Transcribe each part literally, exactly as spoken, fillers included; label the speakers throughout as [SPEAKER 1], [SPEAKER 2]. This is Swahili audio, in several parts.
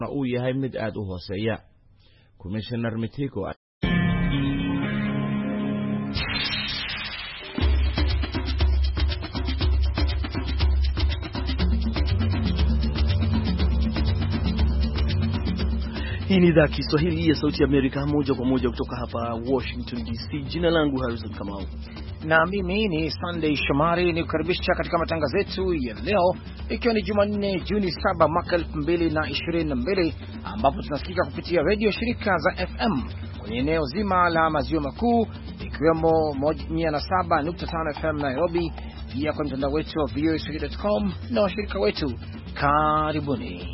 [SPEAKER 1] uu yahay mid aad u hooseeya. Commissioner Mitiko
[SPEAKER 2] Hii ni idhaa ya Kiswahili ya Sauti ya Amerika, moja kwa moja kutoka hapa Washington D C. Jina langu Harrison Kamau.
[SPEAKER 3] Na mimi ni Sunday Shomari, ni kukaribisha katika matangazo yetu ya leo, ikiwa ni Jumanne Juni saba mwaka elfu mbili na ishirini na mbili, ambapo tunasikika kupitia radio shirika za F M kwenye eneo zima la maziwa makuu, ikiwemo mia saba nukta tano F M Nairobi, pia kwa mtandao wetu wa v o a swahili dot com na washirika wetu. Karibuni.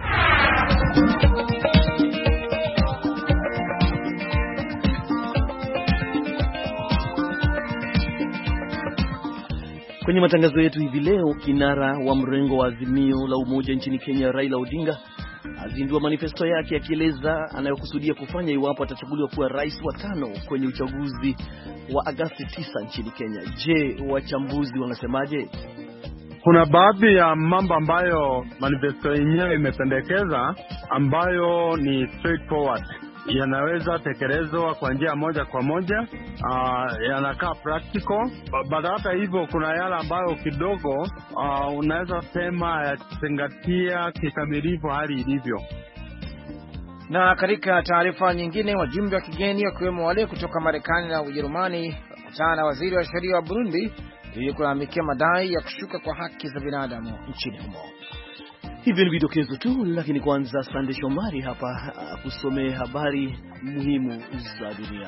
[SPEAKER 2] Kwenye matangazo yetu hivi leo, kinara wa mrengo wa Azimio la Umoja nchini Kenya Raila Odinga azindua manifesto yake akieleza anayokusudia kufanya iwapo atachaguliwa kuwa rais wa tano kwenye uchaguzi wa Agosti tisa nchini Kenya. Je, wachambuzi wanasemaje?
[SPEAKER 4] Kuna baadhi ya mambo ambayo manifesto yenyewe imependekeza ambayo ni straightforward, yanaweza tekelezwa kwa njia moja kwa moja, uh, yanakaa practical. Baada hata hivyo kuna yale ambayo kidogo uh, unaweza sema yazingatia kikamilifu hali ilivyo.
[SPEAKER 3] Na katika taarifa nyingine, wajumbe wa kigeni wakiwemo wale kutoka Marekani na Ujerumani wakutana na waziri wa sheria wa Burundi ili kulalamikia madai ya kushuka kwa haki za binadamu nchini humo.
[SPEAKER 2] Hivyo ni vidokezo tu, lakini kwanza Sunday Shomari hapa kusomea habari muhimu za dunia.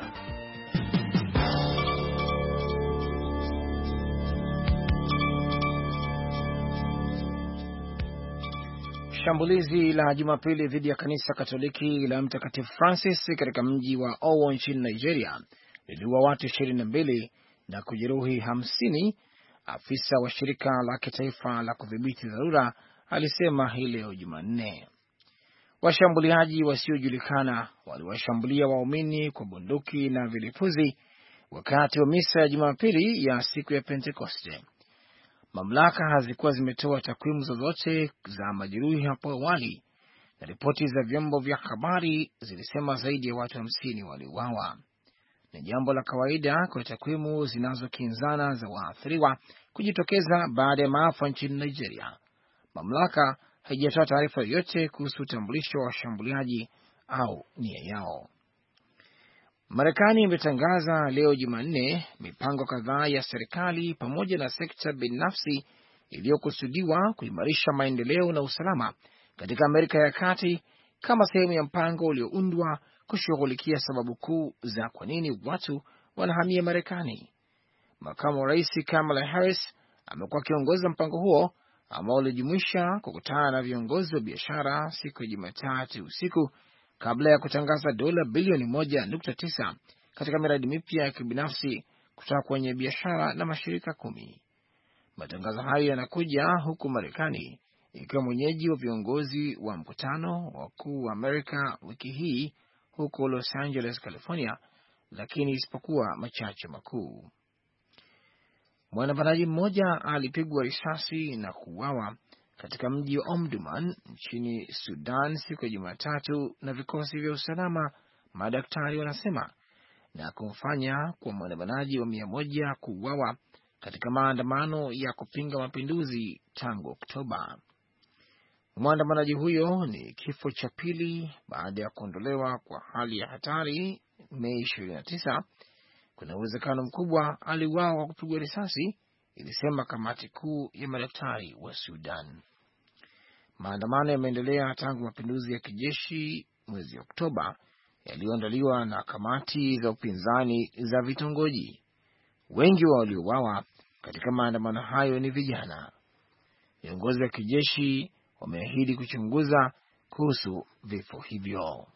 [SPEAKER 3] Shambulizi la Jumapili dhidi ya kanisa Katoliki la Mtakatifu Francis katika mji wa Owo nchini Nigeria liliua watu ishirini na mbili na kujeruhi hamsini, afisa wa shirika la kitaifa la kudhibiti dharura alisema hii leo Jumanne. Washambuliaji wasiojulikana waliwashambulia waumini kwa bunduki na vilipuzi wakati wa misa ya Jumapili ya siku ya Pentekoste. Mamlaka hazikuwa zimetoa takwimu zozote za majeruhi hapo awali, na ripoti za vyombo vya habari zilisema zaidi ya watu hamsini waliuawa. Ni jambo la kawaida kwa takwimu zinazokinzana za waathiriwa kujitokeza baada ya maafa nchini Nigeria. Mamlaka haijatoa taarifa yoyote kuhusu utambulisho wa washambuliaji au nia yao. Marekani imetangaza leo Jumanne mipango kadhaa ya serikali pamoja na sekta binafsi iliyokusudiwa kuimarisha maendeleo na usalama katika Amerika ya Kati kama sehemu ya mpango ulioundwa kushughulikia sababu kuu za kwa nini watu wanahamia Marekani. Makamu wa Rais Kamala Harris amekuwa akiongoza mpango huo ambao ulijumuisha kukutana na viongozi wa biashara siku ya Jumatatu usiku kabla ya kutangaza dola bilioni moja nukta tisa katika miradi mipya ya kibinafsi kutoka kwenye biashara na mashirika kumi. Matangazo hayo yanakuja huku Marekani ikiwa mwenyeji wa viongozi wa mkutano wakuu wa Amerika wiki hii huko Los Angeles, California, lakini isipokuwa machache makuu. Mwandamanaji mmoja alipigwa risasi na kuuawa katika mji wa Omdurman nchini Sudan siku ya Jumatatu na vikosi vya usalama, madaktari wanasema, na kumfanya kwa mwandamanaji wa mia moja kuuawa katika maandamano ya kupinga mapinduzi tangu Oktoba. Mwandamanaji huyo ni kifo cha pili baada ya kuondolewa kwa hali ya hatari Mei ishirini na tisa. Kuna uwezekano mkubwa aliuawa kwa kupigwa risasi, ilisema kamati kuu ya madaktari wa Sudan. Maandamano yameendelea tangu mapinduzi ya kijeshi mwezi Oktoba yaliyoandaliwa na kamati za upinzani za vitongoji. Wengi wa waliouawa katika maandamano hayo ni vijana. Viongozi wa kijeshi wameahidi kuchunguza kuhusu vifo hivyo.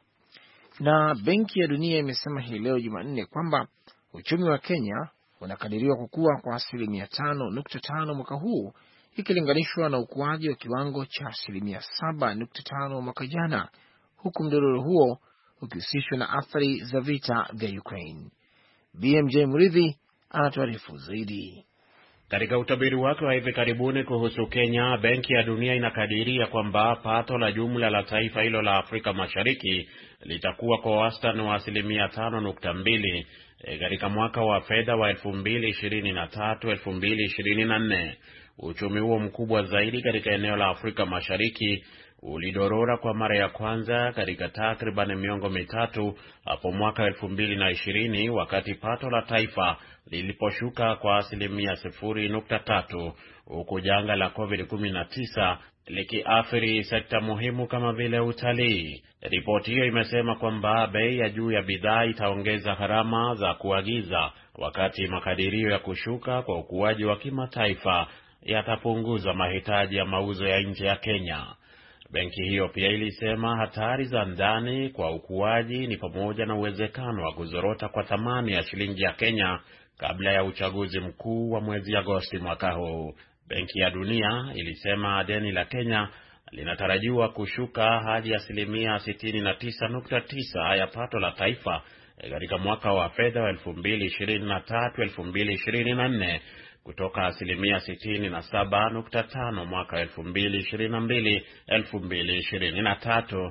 [SPEAKER 3] Na Benki ya Dunia imesema hii leo Jumanne kwamba uchumi wa Kenya unakadiriwa kukua kwa asilimia tano nukta tano mwaka huu ikilinganishwa na ukuaji wa kiwango cha asilimia saba nukta tano mwaka jana, huku mdororo huo ukihusishwa na athari za vita vya Ukraine. B M J Mridhi anatuarifu zaidi.
[SPEAKER 5] Katika utabiri wake wa hivi karibuni kuhusu Kenya, Benki ya Dunia inakadiria kwamba pato la jumla la taifa hilo la Afrika Mashariki litakuwa kwa wastani wa asilimia tano nukta mbili katika mwaka wa fedha wa elfu mbili ishirini na tatu elfu mbili ishirini na nne. Uchumi huo mkubwa zaidi katika eneo la Afrika Mashariki ulidorora kwa mara ya kwanza katika takriban miongo mitatu hapo mwaka elfu mbili na ishirini, wakati pato la taifa liliposhuka kwa asilimia sifuri nukta tatu, huku janga la covid kumi na tisa likiathiri sekta muhimu kama vile utalii. Ripoti hiyo imesema kwamba bei ya juu ya bidhaa itaongeza gharama za kuagiza, wakati makadirio ya kushuka kwa ukuaji wa kimataifa yatapunguza mahitaji ya mauzo ya nje ya Kenya. Benki hiyo pia ilisema hatari za ndani kwa ukuaji ni pamoja na uwezekano wa kuzorota kwa thamani ya shilingi ya Kenya kabla ya uchaguzi mkuu wa mwezi Agosti mwaka huu. Benki ya Dunia ilisema deni la Kenya linatarajiwa kushuka hadi asilimia sitini na tisa nukta tisa ya pato la taifa katika mwaka wa fedha wa elfu mbili ishirini na tatu elfu mbili ishirini na nne kutoka asilimia sitini na saba nukta tano mwaka elfu mbili ishirini na mbili elfu mbili ishirini na tatu.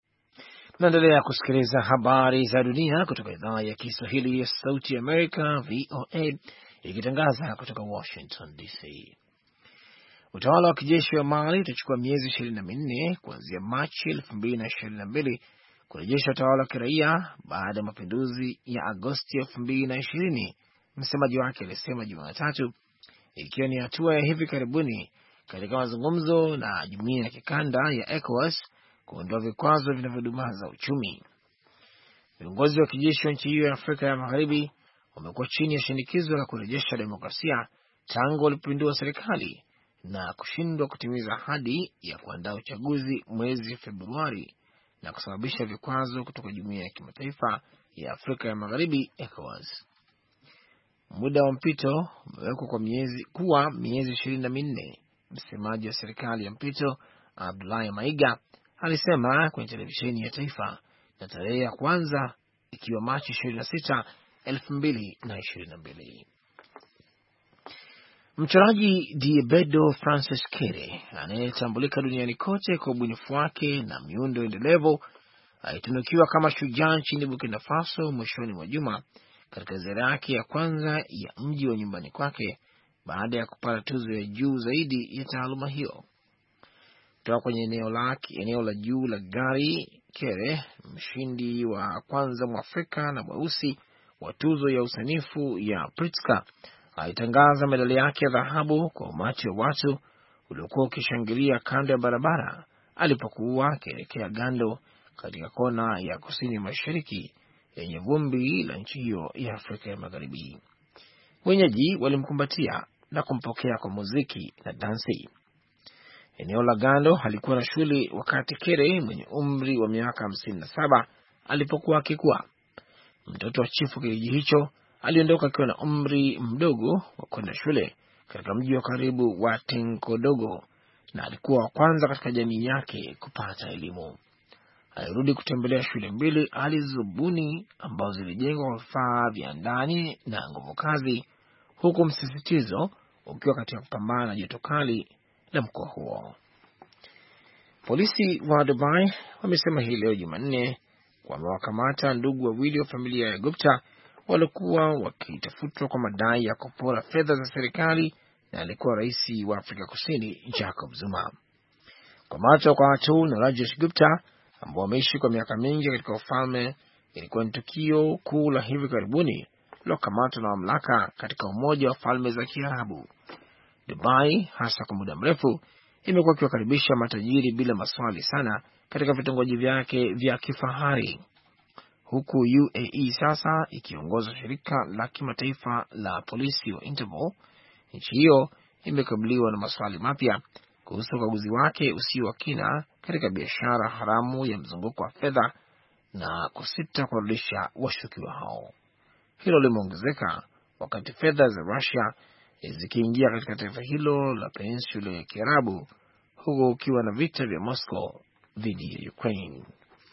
[SPEAKER 3] Naendelea kusikiliza habari za dunia kutoka idhaa ya Kiswahili ya Sauti ya Amerika, V O A, ikitangaza kutoka Washington D C. Utawala wa kijeshi wa Mali utachukua miezi ishirini na minne kuanzia Machi elfu mbili na ishirini na mbili kurejesha utawala wa kiraia baada ya mapinduzi ya Agosti elfu mbili na ishirini. Msemaji wake alisema Jumatatu, ikiwa ni hatua ya hivi karibuni katika mazungumzo na jumuiya ya kikanda ya ECOWAS kuondoa vikwazo vinavyodumaza uchumi. Viongozi wa kijeshi wa nchi hiyo ya Afrika ya Magharibi wamekuwa chini ya shinikizo la kurejesha demokrasia tangu walipindua serikali na kushindwa kutimiza ahadi ya kuandaa uchaguzi mwezi Februari na kusababisha vikwazo kutoka jumuiya ya kimataifa ya Afrika ya Magharibi ECOWAS. Muda wa mpito umewekwa kwa miezi kuwa miezi ishirini na minne. Msemaji wa serikali ya mpito Abdullahi Maiga alisema kwenye televisheni ya taifa, na tarehe ya kwanza ikiwa Machi ishirini na sita elfu mbili na ishirini na mbili. Mchoraji Diébedo Francis Kere anayetambulika duniani kote kwa ubunifu wake na miundo endelevu alitunukiwa kama shujaa nchini Burkina Faso mwishoni mwa juma katika ziara yake ya kwanza ya mji wa nyumbani kwake baada ya kupata tuzo ya juu zaidi ya taaluma hiyo. Kutoka kwenye eneo la eneo la juu la gari, Kere, mshindi wa kwanza Mwafrika na mweusi wa tuzo ya usanifu ya Pritzker, alitangaza medali yake ya dhahabu kwa umati wa watu uliokuwa ukishangilia kando ya barabara alipokuwa akielekea Gando katika kona ya kusini mashariki yenye vumbi la nchi hiyo ya Afrika ya Magharibi. Wenyeji walimkumbatia na kumpokea kwa muziki na dansi. Eneo la Gando halikuwa na shule wakati Kere mwenye umri wa miaka hamsini na saba alipokuwa akikua. Mtoto wa chifu kijiji hicho aliondoka akiwa na umri mdogo wa kwenda shule katika mji wa karibu wa Tenkodogo, na alikuwa wa kwanza katika jamii yake kupata elimu. Alirudi kutembelea shule mbili alizobuni ambazo zilijengwa kwa vifaa vya ndani na nguvu kazi, huku msisitizo ukiwa katika kupambana na joto kali la mkoa huo. Polisi wa Dubai wamesema hii leo Jumanne wamewakamata ndugu wawili wa familia ya Gupta walikuwa wakitafutwa kwa madai ya kupora fedha za serikali na alikuwa rais wa Afrika Kusini Jacob Zuma. Kukamatwa kwa Atul na Rajesh Gupta ambao wameishi kwa miaka mingi katika ufalme ilikuwa ni tukio kuu la hivi karibuni lilokamatwa na mamlaka katika Umoja wa Falme za Kiarabu. Dubai, hasa kwa muda mrefu, imekuwa ikiwakaribisha matajiri bila maswali sana katika vitongoji vyake vya kifahari, huku U A E sasa ikiongoza shirika la kimataifa la polisi wa Interpol. Nchi hiyo imekabiliwa na maswali mapya kuhusu ukaguzi wake usio wa kina katika biashara haramu ya mzunguko wa fedha na kusita kurudisha washukiwa hao. Hilo limeongezeka wakati fedha za Russia zikiingia katika taifa hilo la peninsula ya Kiarabu, huko ukiwa na vita vya Moscow dhidi ya Ukraine.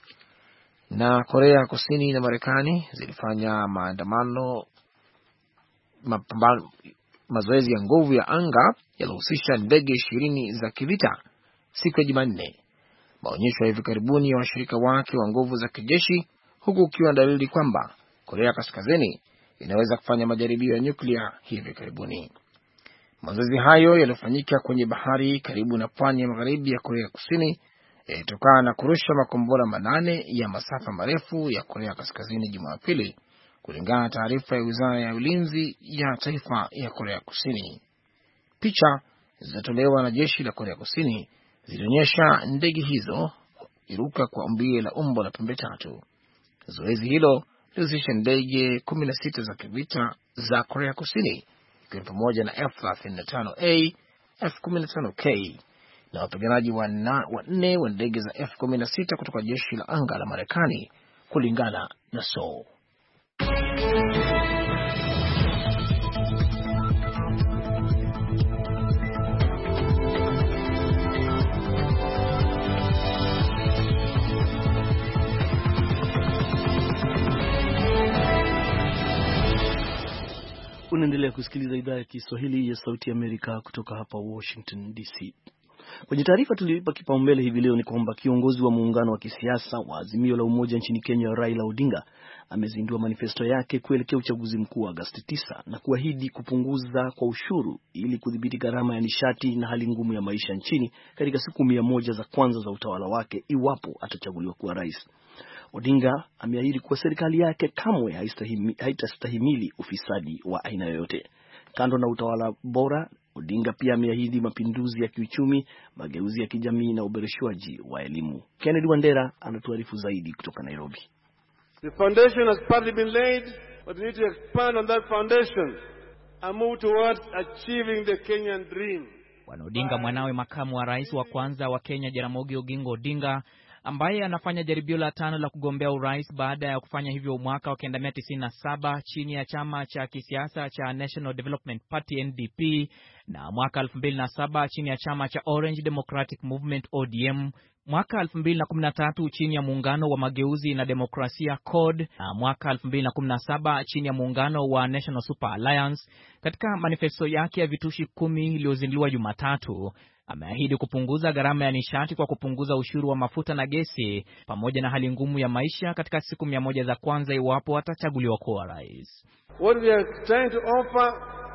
[SPEAKER 3] Na Korea Kusini na Marekani zilifanya maandamano mapambano mazoezi ya nguvu ya anga yalihusisha ndege ishirini za kivita siku ya Jumanne, maonyesho ya hivi karibuni ya washirika wake wa nguvu za kijeshi, huku ukiwa dalili kwamba Korea Kaskazini inaweza kufanya majaribio ya nyuklia hivi karibuni. Mazoezi hayo yalifanyika kwenye bahari karibu na pwani ya magharibi ya Korea Kusini, yalitokana na kurusha makombora manane ya masafa marefu ya Korea Kaskazini Jumapili, kulingana na taarifa ya Wizara ya Ulinzi ya Taifa ya Korea Kusini. Picha zilizotolewa na jeshi la Korea Kusini zilionyesha ndege hizo iruka kwa umbile la umbo la pembe tatu. Zoezi hilo lilihusisha ndege kumi na sita za kivita za Korea Kusini, ikiwa pamoja na F thelathini na tano A, F kumi na tano K na wapiganaji wanne wa ndege za F kumi na sita kutoka jeshi la anga la Marekani, kulingana na Seoul.
[SPEAKER 2] Unaendelea kusikiliza idhaa ya Kiswahili ya Sauti ya Amerika kutoka hapa Washington D C. Kwenye taarifa tuliyoipa kipaumbele hivi leo ni kwamba kiongozi wa muungano wa kisiasa wa Azimio la Umoja nchini Kenya, Raila Odinga, amezindua manifesto yake kuelekea uchaguzi mkuu wa Agosti tisa na kuahidi kupunguza kwa ushuru ili kudhibiti gharama ya nishati na hali ngumu ya maisha nchini katika siku mia moja za kwanza za utawala wake iwapo atachaguliwa kuwa rais. Odinga ameahidi kuwa serikali yake kamwe haitastahimili ufisadi wa aina yoyote. Kando na utawala bora, Odinga pia ameahidi mapinduzi ya kiuchumi, mageuzi ya kijamii na uboreshwaji wa elimu. Kennedy Wandera anatuarifu zaidi kutoka Nairobi.
[SPEAKER 6] The foundation has partly been laid, but we need to expand on that foundation and move towards achieving the Kenyan dream.
[SPEAKER 7] Bwana Odinga, mwanawe makamu wa rais wa kwanza wa Kenya Jaramogi Oginga Odinga, ambaye anafanya jaribio la tano la kugombea urais baada ya kufanya hivyo mwaka wa kenda mia tisini na saba chini ya chama cha kisiasa cha National Development Party N D P na mwaka elfu mbili na saba chini ya chama cha Orange Democratic Movement O D M, mwaka elfu mbili na kumi na tatu chini ya muungano wa mageuzi na demokrasia C O D na mwaka elfu mbili na kumi na saba chini ya muungano wa National Super Alliance. Katika manifesto yake ya vitushi kumi iliyozinduliwa Jumatatu, ameahidi kupunguza gharama ya nishati kwa kupunguza ushuru wa mafuta na gesi pamoja na hali ngumu ya maisha katika siku mia moja za kwanza iwapo atachaguliwa kuwa rais.
[SPEAKER 6] What we are trying to offer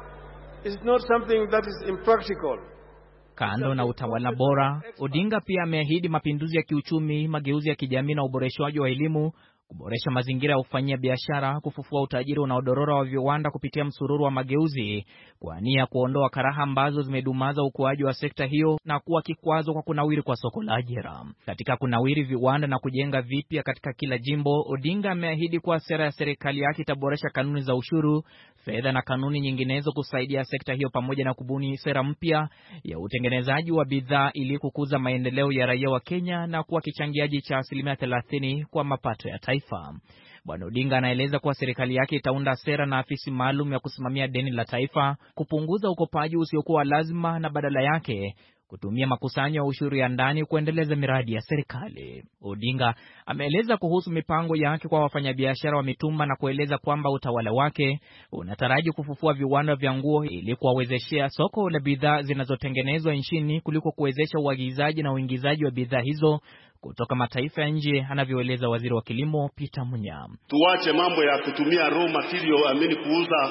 [SPEAKER 6] is not something that is impractical.
[SPEAKER 7] Kando na utawala bora, Odinga pia ameahidi mapinduzi ya kiuchumi, mageuzi ya kijamii na uboreshwaji wa elimu, kuboresha mazingira ya kufanyia biashara, kufufua utajiri unaodorora wa viwanda kupitia msururu wa mageuzi, kwa nia kuondoa karaha ambazo zimedumaza ukuaji wa sekta hiyo na kuwa kikwazo kwa kunawiri kwa soko la ajira. Katika kunawiri viwanda na kujenga vipya katika kila jimbo, Odinga ameahidi kuwa sera ya serikali yake itaboresha kanuni za ushuru, fedha na kanuni nyinginezo kusaidia sekta hiyo, pamoja na kubuni sera mpya ya utengenezaji wa bidhaa ili kukuza maendeleo ya raia wa Kenya na kuwa kichangiaji cha asilimia thelathini kwa mapato ya taifa. Bwana Odinga anaeleza kuwa serikali yake itaunda sera na afisi maalum ya kusimamia deni la taifa, kupunguza ukopaji usiokuwa lazima na badala yake kutumia makusanyo ya ushuru ya ndani kuendeleza miradi ya serikali. Odinga ameeleza kuhusu mipango yake kwa wafanyabiashara wa mitumba na kueleza kwamba utawala wake unataraji kufufua viwanda vya nguo ili kuwawezeshea soko la bidhaa zinazotengenezwa nchini kuliko kuwezesha uagizaji na uingizaji wa bidhaa hizo kutoka mataifa ya nje, anavyoeleza waziri wa kilimo Peter Munya.
[SPEAKER 8] Tuache mambo ya kutumia raw material amini kuuza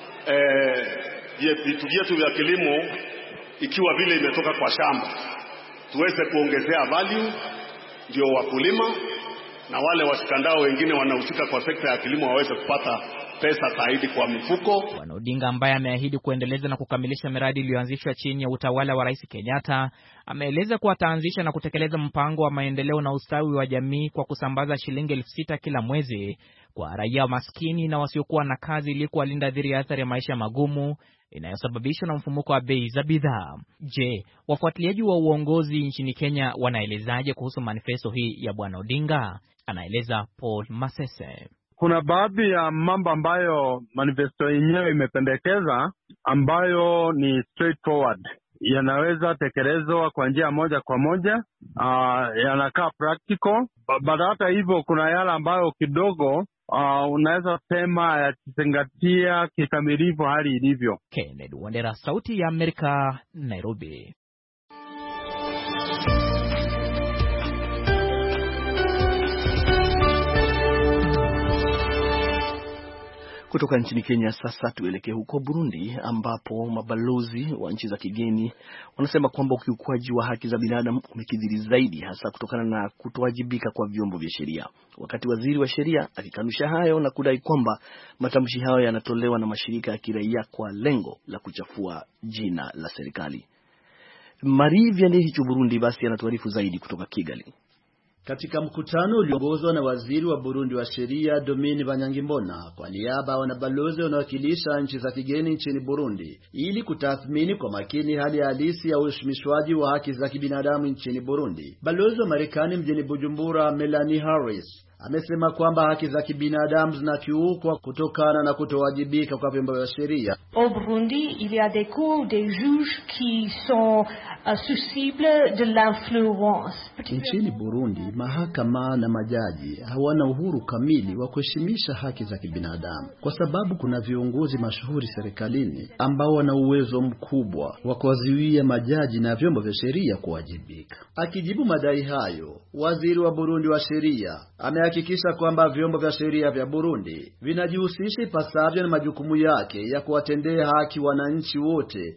[SPEAKER 8] eh, vitu vyetu vya kilimo ikiwa vile imetoka kwa shamba. Tuweze kuongezea value, ndio wakulima na wale washikandao wengine wanahusika kwa sekta ya kilimo waweze kupata pesa zaidi kwa mifuko.
[SPEAKER 7] Bwana Odinga, ambaye ameahidi kuendeleza na kukamilisha miradi iliyoanzishwa chini ya utawala wa Rais Kenyatta, ameeleza kuwa ataanzisha na kutekeleza mpango wa maendeleo na ustawi wa jamii kwa kusambaza shilingi elfu sita kila mwezi kwa raia maskini na wasiokuwa na kazi ili kuwalinda dhidi ya athari ya maisha magumu inayosababishwa na mfumuko wa bei za bidhaa. Je, wafuatiliaji wa uongozi nchini Kenya wanaelezaje kuhusu manifesto hii ya Bwana Odinga? Anaeleza Paul Masese.
[SPEAKER 4] Kuna baadhi ya mambo ambayo manifesto yenyewe imependekeza ambayo ni straightforward, yanaweza tekelezwa kwa njia moja kwa moja, uh, yanakaa practical. Baada hata hivyo kuna yale ambayo kidogo uh, unaweza sema yakizingatia kikamilifu hali ilivyo.
[SPEAKER 7] Kennedy Wandera, Sauti ya Amerika, Nairobi.
[SPEAKER 2] Kutoka nchini Kenya sasa tuelekee huko Burundi, ambapo mabalozi wa nchi za kigeni wanasema kwamba ukiukwaji wa haki za binadamu umekithiri zaidi, hasa kutokana na kutowajibika kwa vyombo vya sheria. Wakati waziri wa sheria akikanusha hayo na kudai kwamba matamshi hayo yanatolewa na mashirika ya kiraia kwa lengo la kuchafua jina la serikali. Marie Vianney Burundi basi anatuarifu zaidi kutoka Kigali.
[SPEAKER 9] Katika mkutano ulioongozwa na waziri wa Burundi wa sheria Domini Banyangimbona kwa niaba ya wanabalozi wanaowakilisha nchi za kigeni nchini Burundi ili kutathmini kwa makini hali halisi ya uheshimishwaji wa haki za kibinadamu nchini Burundi, balozi wa Marekani mjini Bujumbura Melanie Harris amesema kwamba haki za kibinadamu zinakiukwa kutokana na kutowajibika kwa vyombo vya sheria.
[SPEAKER 10] Au Burundi, il y a des cours des juges qui sont uh, susceptibles de l'influence.
[SPEAKER 9] Nchini Burundi, mahakama na majaji hawana uhuru kamili wa kuheshimisha haki za kibinadamu kwa sababu kuna viongozi mashuhuri serikalini ambao wana uwezo mkubwa wa kuwazuia majaji na vyombo vya sheria kuwajibika. Akijibu madai hayo, waziri wa Burundi wa sheria amehakikisha kwamba vyombo vya sheria vya Burundi vinajihusisha ipasavyo na majukumu yake ya kuwatendea haki wananchi wote.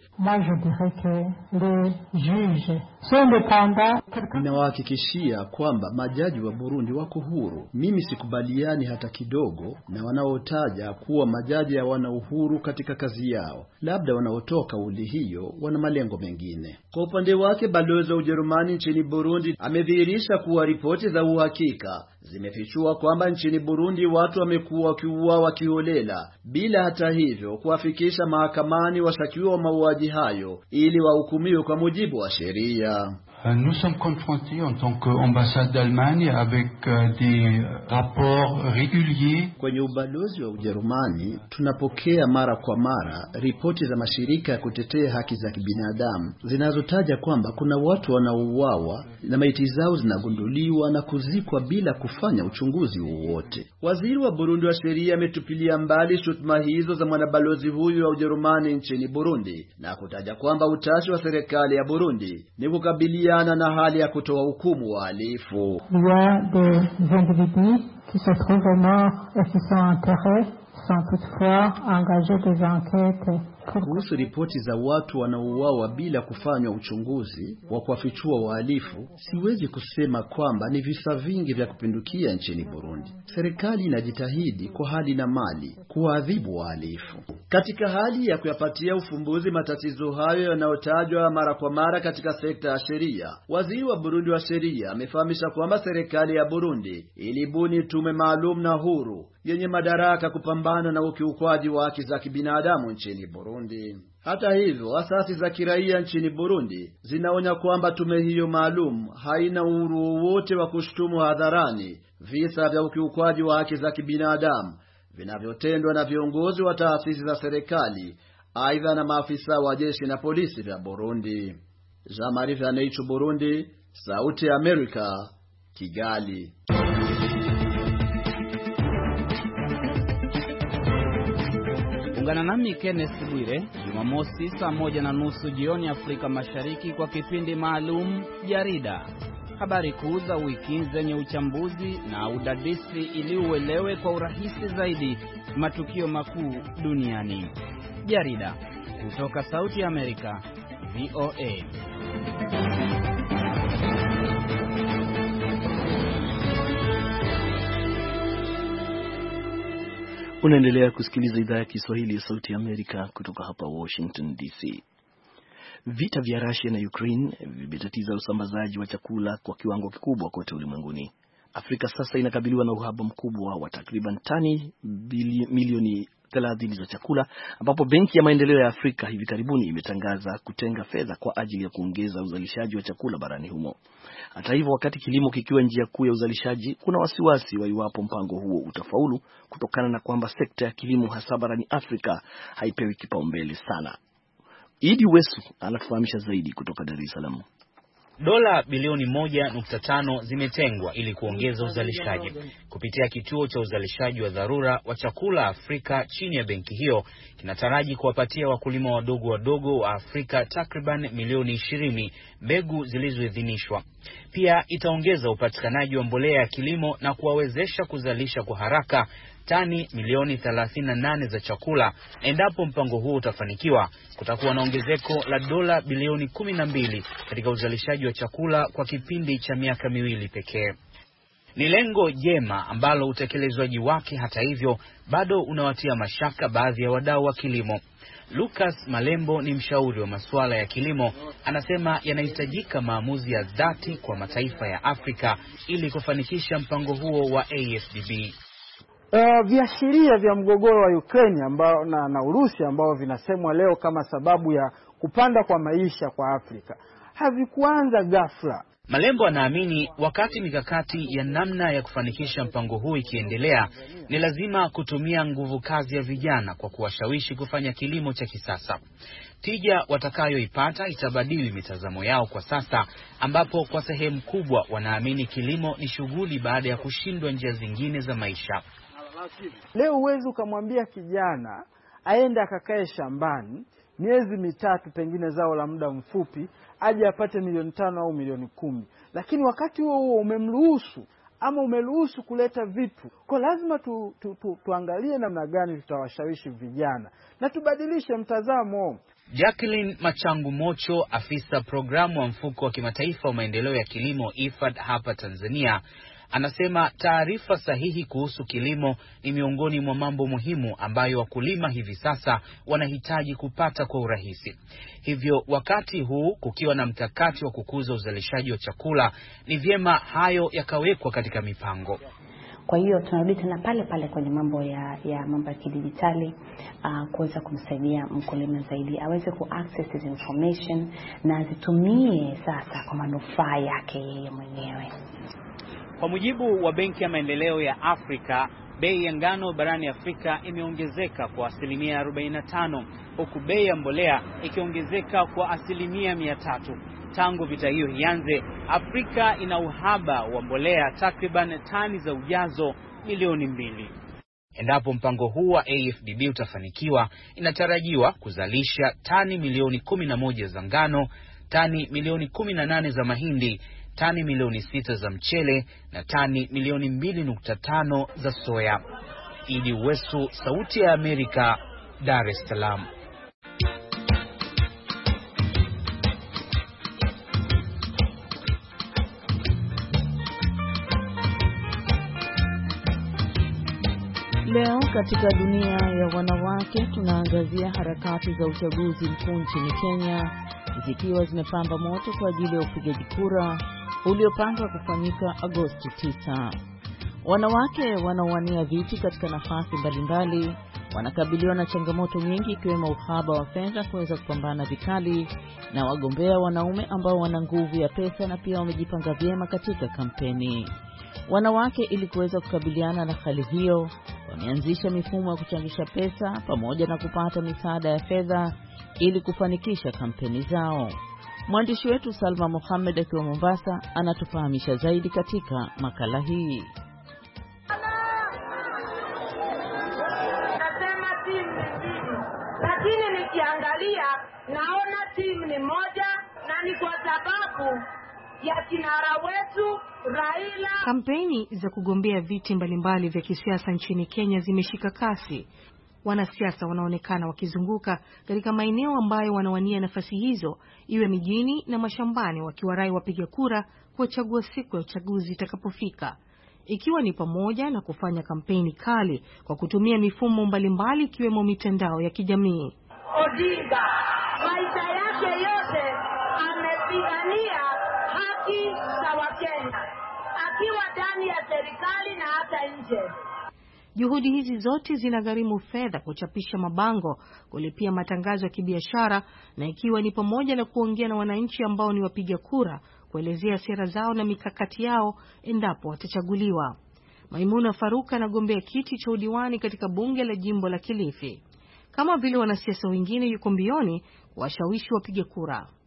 [SPEAKER 9] Ninawahakikishia kwamba majaji wa Burundi wako huru. Mimi sikubaliani hata kidogo na wanaotaja kuwa majaji hawana uhuru katika kazi yao. Labda wanaotoa kauli hiyo wana malengo mengine. Kwa upande wake, balozi wa Ujerumani nchini Burundi amedhihirisha kuwa ripoti za uhakika zimefichua kwamba nchini Burundi watu wamekuwa wakiuawa kiholela bila hata hivyo kuwafikisha mahakamani washukiwa wa mauaji hayo ili wahukumiwe kwa mujibu wa sheria.
[SPEAKER 11] Nous sommes confrontés en tant qu'ambassade d'Allemagne avec des rapports réguliers.
[SPEAKER 9] Kwenye ubalozi wa Ujerumani tunapokea mara kwa mara ripoti za mashirika ya kutetea haki za kibinadamu zinazotaja kwamba kuna watu wanaouawa na maiti zao zinagunduliwa na kuzikwa bila kufanya uchunguzi wowote. Waziri wa Burundi wa sheria ametupilia mbali shutuma hizo za mwanabalozi huyu wa Ujerumani nchini Burundi na kutaja kwamba utashi wa serikali ya Burundi ni kukabilia na hali ya kutoa hukumu wahalifu.
[SPEAKER 12] Il y a des individus qui se trouvent morts et qui sont enterrés sans toutefois engager des enquêtes.
[SPEAKER 9] Kuhusu ripoti za watu wanaouawa bila kufanywa uchunguzi wa kuwafichua wahalifu, siwezi kusema kwamba ni visa vingi vya kupindukia nchini Burundi. Serikali inajitahidi kwa hali na mali kuadhibu wahalifu. Katika hali ya kuyapatia ufumbuzi matatizo hayo yanayotajwa mara kwa mara katika sekta ya sheria, waziri wa Burundi wa sheria amefahamisha kwamba serikali ya Burundi ilibuni tume maalum na huru yenye madaraka kupambana na ukiukwaji wa haki za kibinadamu nchini Burundi. Hata hivyo, asasi za kiraia nchini Burundi zinaonya kwamba tume hiyo maalum haina uhuru wowote wa kushtumu hadharani visa vya ukiukwaji wa haki za kibinadamu vinavyotendwa na viongozi wa taasisi za serikali, aidha na maafisa wa jeshi na polisi vya Burundi. Jean-Marie Vianney, Burundi, Sauti ya Amerika, Kigali.
[SPEAKER 13] Ungana nami Kenneth Bwire Jumamosi saa moja na nusu jioni Afrika Mashariki kwa kipindi maalum Jarida. Habari kuu za wiki zenye uchambuzi na udadisi ili uelewe kwa urahisi zaidi matukio makuu duniani. Jarida kutoka Sauti ya Amerika, V O A.
[SPEAKER 2] Unaendelea kusikiliza idhaa ya Kiswahili ya Sauti ya Amerika kutoka hapa Washington D C. Vita vya Russia na Ukraine vimetatiza usambazaji wa chakula kwa kiwango kikubwa kote ulimwenguni. Afrika sasa inakabiliwa na uhaba mkubwa wa takriban tani milioni thelathini za chakula, ambapo Benki ya Maendeleo ya Afrika hivi karibuni imetangaza kutenga fedha kwa ajili ya kuongeza uzalishaji wa chakula barani humo. Hata hivyo, wakati kilimo kikiwa njia kuu ya uzalishaji, kuna wasiwasi wa iwapo mpango huo utafaulu kutokana na kwamba sekta ya kilimo hasa barani Afrika haipewi kipaumbele sana. Idi Wesu anatufahamisha zaidi kutoka Dar es Salaam.
[SPEAKER 14] Dola bilioni moja nukta tano zimetengwa ili kuongeza uzalishaji. Kupitia kituo cha uzalishaji wa dharura wa chakula Afrika chini ya benki hiyo, kinataraji kuwapatia wakulima wadogo wadogo wa Afrika takriban milioni ishirini mbegu zilizoidhinishwa. Pia itaongeza upatikanaji wa mbolea ya kilimo na kuwawezesha kuzalisha kwa haraka tani milioni thelathini na nane za chakula. Endapo mpango huo utafanikiwa, kutakuwa na ongezeko la dola bilioni kumi na mbili katika uzalishaji wa chakula kwa kipindi cha miaka miwili pekee. Ni lengo jema ambalo utekelezwaji wake hata hivyo bado unawatia mashaka baadhi ya wadau wa kilimo. Lucas Malembo ni mshauri wa masuala ya kilimo, anasema yanahitajika maamuzi ya dhati kwa mataifa ya Afrika ili kufanikisha mpango huo wa A F D B.
[SPEAKER 15] Uh, viashiria vya mgogoro wa Ukraine ambao na, na Urusi ambao vinasemwa leo kama sababu ya kupanda kwa maisha kwa Afrika havikuanza ghafla.
[SPEAKER 14] Malembo anaamini wakati mikakati ya namna ya kufanikisha mpango huu ikiendelea, ni lazima kutumia nguvu kazi ya vijana kwa kuwashawishi kufanya kilimo cha kisasa. Tija watakayoipata itabadili mitazamo yao kwa sasa, ambapo kwa sehemu kubwa wanaamini kilimo ni shughuli baada ya kushindwa njia zingine za maisha.
[SPEAKER 15] Leo uwezo ukamwambia kijana aende akakae shambani miezi mitatu, pengine zao la muda mfupi, aje apate milioni tano au milioni kumi. Lakini wakati huo huo umemruhusu ama umeruhusu kuleta vitu. Kwa lazima tu, tu, tu, tuangalie namna gani tutawashawishi vijana na tubadilishe mtazamo.
[SPEAKER 14] Jacqueline Machangu Mocho, afisa programu wa mfuko wa kimataifa wa maendeleo ya kilimo I F A D hapa Tanzania, anasema taarifa sahihi kuhusu kilimo ni miongoni mwa mambo muhimu ambayo wakulima hivi sasa wanahitaji kupata kwa urahisi. Hivyo wakati huu kukiwa na mkakati wa kukuza uzalishaji wa chakula, ni vyema hayo yakawekwa katika mipango.
[SPEAKER 16] Kwa hiyo tunarudi tena pale pale kwenye mambo ya ya mambo ya kidijitali, uh, kuweza kumsaidia mkulima zaidi aweze ku access this information na azitumie sasa kwa manufaa yake yeye mwenyewe.
[SPEAKER 13] Kwa mujibu wa Benki ya Maendeleo ya Afrika, bei ya ngano barani Afrika imeongezeka kwa asilimia arobaini na tano, huku bei ya mbolea ikiongezeka kwa asilimia mia tatu. Tangu vita hiyo ianze, Afrika ina uhaba wa mbolea takriban tani za ujazo milioni mbili.
[SPEAKER 14] Endapo mpango huu wa A F D B utafanikiwa, inatarajiwa kuzalisha tani milioni kumi na moja za ngano, tani milioni kumi na nane za mahindi, tani milioni sita za mchele na tani milioni mbili nukta tano za soya. Idi Wesu, Sauti ya Amerika, Dar es Salaam.
[SPEAKER 17] Leo katika dunia ya wanawake tunaangazia harakati za uchaguzi mkuu nchini Kenya zikiwa zimepamba moto kwa ajili ya upigaji kura uliopangwa kufanyika Agosti tisa. Wanawake wanaowania viti katika nafasi mbalimbali wanakabiliwa na changamoto nyingi, ikiwemo uhaba wa fedha kuweza kupambana vikali na wagombea wanaume ambao wana nguvu ya pesa na pia wamejipanga vyema katika kampeni. Wanawake ili kuweza kukabiliana na hali hiyo wameanzisha mifumo ya kuchangisha pesa pamoja na kupata misaada ya fedha ili kufanikisha kampeni zao. Mwandishi wetu Salma Mohamed akiwa Mombasa anatufahamisha zaidi katika makala hii.
[SPEAKER 18] Nasema timu ni mbili, lakini nikiangalia naona timu ni moja, na ni kwa sababu ya kinara wetu Raila.
[SPEAKER 10] Kampeni za kugombea viti mbalimbali vya kisiasa nchini Kenya zimeshika kasi. Wanasiasa wanaonekana wakizunguka katika maeneo ambayo wanawania nafasi hizo, iwe mijini na mashambani, wakiwarai wapiga kura kuwachagua siku ya uchaguzi itakapofika, ikiwa ni pamoja na kufanya kampeni kali kwa kutumia mifumo mbalimbali ikiwemo mitandao ya kijamii.
[SPEAKER 18] Odinga maisha yake yote amepigania haki za Wakenya, akiwa ndani ya serikali na hata nje.
[SPEAKER 10] Juhudi hizi zote zinagharimu fedha: kuchapisha mabango, kulipia matangazo ya kibiashara, na ikiwa ni pamoja na kuongea na wananchi ambao ni wapiga kura, kuelezea sera zao na mikakati yao endapo watachaguliwa. Maimuna Faruka anagombea kiti cha udiwani katika bunge la jimbo la Kilifi. Kama vile wanasiasa wengine, yuko mbioni kuwashawishi wapiga kura.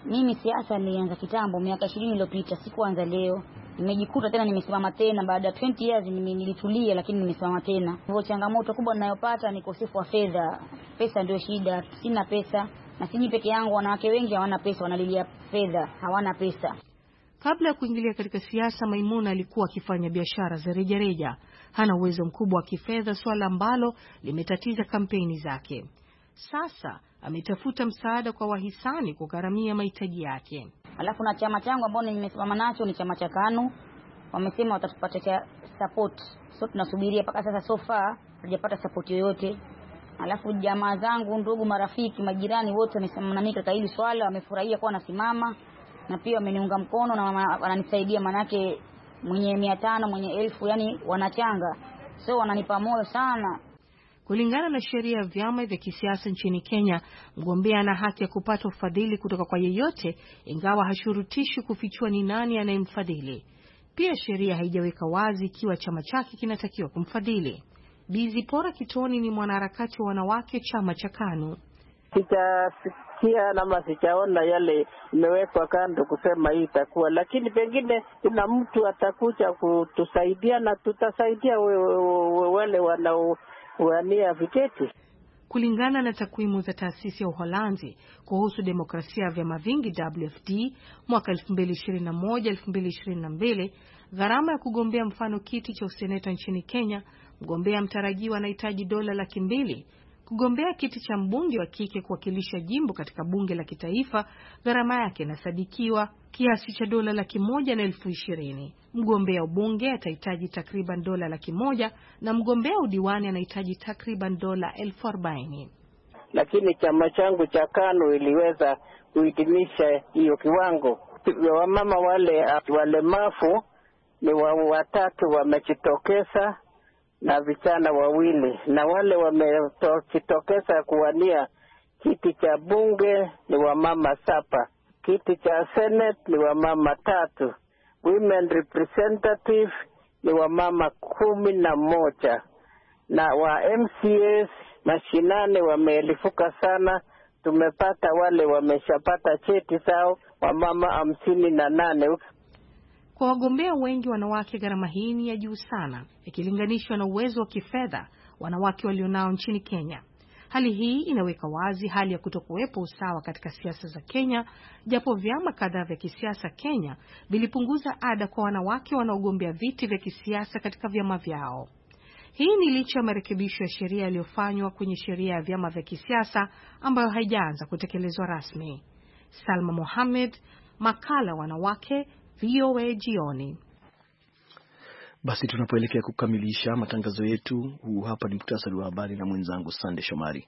[SPEAKER 19] Mimi siasa nilianza kitambo miaka ishirini iliyopita, sikuanza leo. Nimejikuta tena nimesimama tena baada ya twenty years nilitulia, lakini nimesimama tena. Hivyo changamoto kubwa ninayopata ni ukosefu wa fedha. Pesa ndio shida, sina pesa. Na siji peke yangu, wanawake wengi hawana pesa, wanalilia fedha, hawana pesa.
[SPEAKER 10] Kabla ya kuingilia katika siasa, Maimuna alikuwa akifanya biashara za rejareja. Hana uwezo mkubwa wa kifedha, swala ambalo limetatiza kampeni zake. Sasa ametafuta msaada kwa wahisani kugharamia mahitaji yake.
[SPEAKER 19] Alafu na chama changu ambao nimesimama nacho ni chama cha KANU. Wamesema watatupatia support. So tunasubiria mpaka sasa, so far hajapata support yoyote. Alafu jamaa zangu, ndugu, marafiki, majirani wote wamesimama nami katika hili swala, wamefurahia kwa nasimama na pia wameniunga mkono na wananisaidia, manake mwenye mia tano, mwenye elfu, yani wanachanga. So wananipa moyo sana.
[SPEAKER 10] Kulingana na sheria ya vyama vya kisiasa nchini Kenya, mgombea ana haki ya kupata ufadhili kutoka kwa yeyote, ingawa hashurutishi kufichua ni nani anayemfadhili. Pia sheria haijaweka wazi ikiwa chama chake kinatakiwa kumfadhili. Bizi Pora Kitoni ni mwanaharakati wa wanawake chama cha KANU.
[SPEAKER 20] Sijasikia na sijaona yale imewekwa kando kusema hii itakuwa, lakini pengine kuna mtu atakuja kutusaidia na tutasaidia wale wanaowania viketi.
[SPEAKER 10] Kulingana na takwimu za taasisi ya Uholanzi kuhusu demokrasia ya vyama vingi W F D mwaka elfu mbili ishirini na moja elfu mbili ishirini na mbili, gharama ya kugombea mfano kiti cha useneta nchini Kenya, mgombea mtarajiwa anahitaji dola laki mbili. Kugombea kiti cha mbunge wa kike kuwakilisha jimbo katika bunge la kitaifa, gharama yake inasadikiwa kiasi cha dola laki moja na elfu ishirini. Mgombea ubunge atahitaji takriban dola laki moja na mgombea udiwani anahitaji takriban dola elfu arobaini.
[SPEAKER 20] Lakini chama changu cha KANU iliweza kuhitimisha hiyo kiwango. Wamama wale walemavu ni wa watatu wamejitokeza na vijana wawili, na wale wamejitokeza kuwania kiti cha bunge ni wamama saba, kiti cha senate ni wamama tatu, women representative ni wamama kumi na moja, na wa M C S mashinani wameelifuka sana. Tumepata wale wameshapata cheti zao wamama hamsini na nane.
[SPEAKER 10] Kwa wagombea wengi wanawake, gharama hii ni ya juu sana ikilinganishwa na uwezo wa kifedha wanawake walionao nchini Kenya. Hali hii inaweka wazi hali ya kutokuwepo usawa katika siasa za Kenya, japo vyama kadhaa vya kisiasa Kenya vilipunguza ada kwa wanawake wanaogombea viti vya kisiasa katika vyama vyao. Hii ni licha ya marekebisho ya sheria yaliyofanywa kwenye sheria ya vyama vya kisiasa ambayo haijaanza kutekelezwa rasmi. Salma Mohamed, makala wanawake, V O A jioni.
[SPEAKER 2] Basi tunapoelekea kukamilisha matangazo yetu, huu hapa ni muhtasari wa habari na mwenzangu Sande Shomari.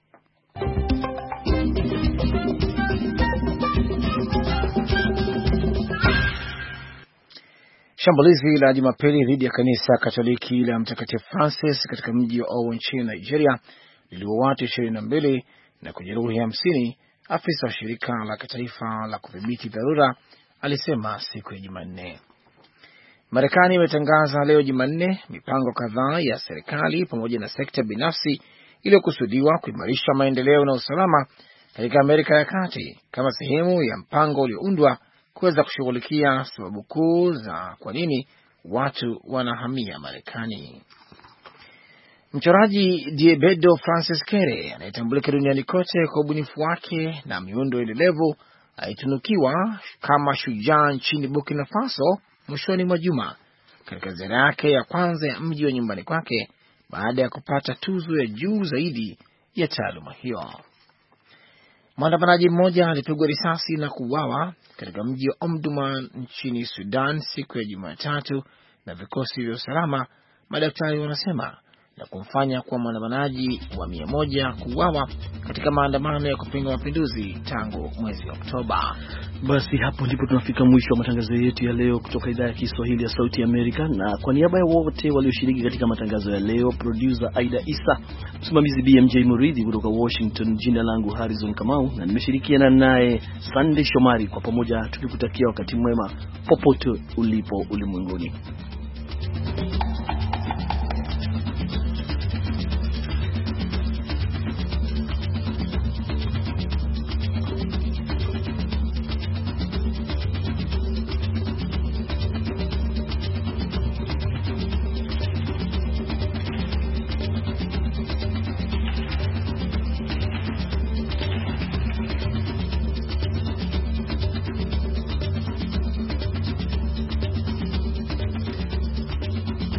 [SPEAKER 3] Shambulizi la Jumapili dhidi ya kanisa Katoliki la Mtakatifu Francis katika mji wa Owo nchini Nigeria liliua watu ishirini na mbili na kujeruhi hamsini, afisa wa shirika la kitaifa la kudhibiti dharura alisema siku ya Jumanne. Marekani imetangaza leo Jumanne mipango kadhaa ya serikali pamoja na sekta binafsi iliyokusudiwa kuimarisha maendeleo na usalama katika Amerika ya Kati kama sehemu ya mpango ulioundwa kuweza kushughulikia sababu kuu za kwa nini watu wanahamia Marekani. Mchoraji Diébedo Francis Kere anayetambulika duniani kote kwa ubunifu wake na miundo endelevu alitunukiwa kama shujaa nchini Burkina Faso mwishoni mwa juma katika ziara yake ya kwanza ya mji wa nyumbani kwake baada ya kupata tuzo ya juu zaidi ya taaluma hiyo. Mwandamanaji mmoja alipigwa risasi na kuuawa katika mji wa Omdurman nchini Sudan siku ya Jumatatu na vikosi vya usalama, madaktari wanasema, na kumfanya kuwa mwandamanaji wa mia moja kuuawa katika maandamano ya kupinga mapinduzi tangu mwezi Oktoba.
[SPEAKER 2] Basi hapo ndipo tunafika mwisho wa matangazo yetu ya leo kutoka idhaa ya Kiswahili ya Sauti ya Amerika, na kwa niaba ya wote walioshiriki katika matangazo ya leo, producer Aida Isa, msimamizi B M J Muridhi kutoka Washington, jina langu Harrison Kamau na nimeshirikiana naye Sunday Shomari, kwa pamoja tukikutakia wakati mwema popote ulipo ulimwenguni.